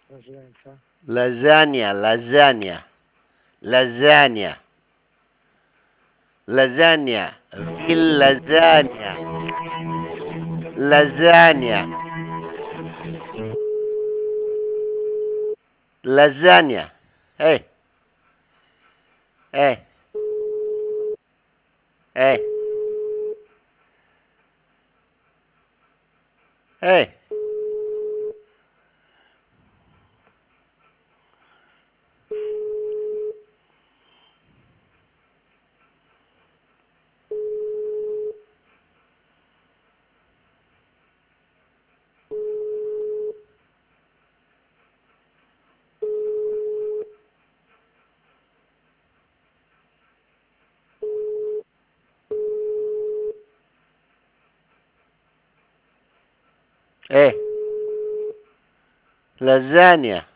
Presidenza. Lasagna, lasagna, lasagna, lasagna, vil lasagna, lasagna, lasagna. Hey, hey, hey, hey. Eh, lasagna.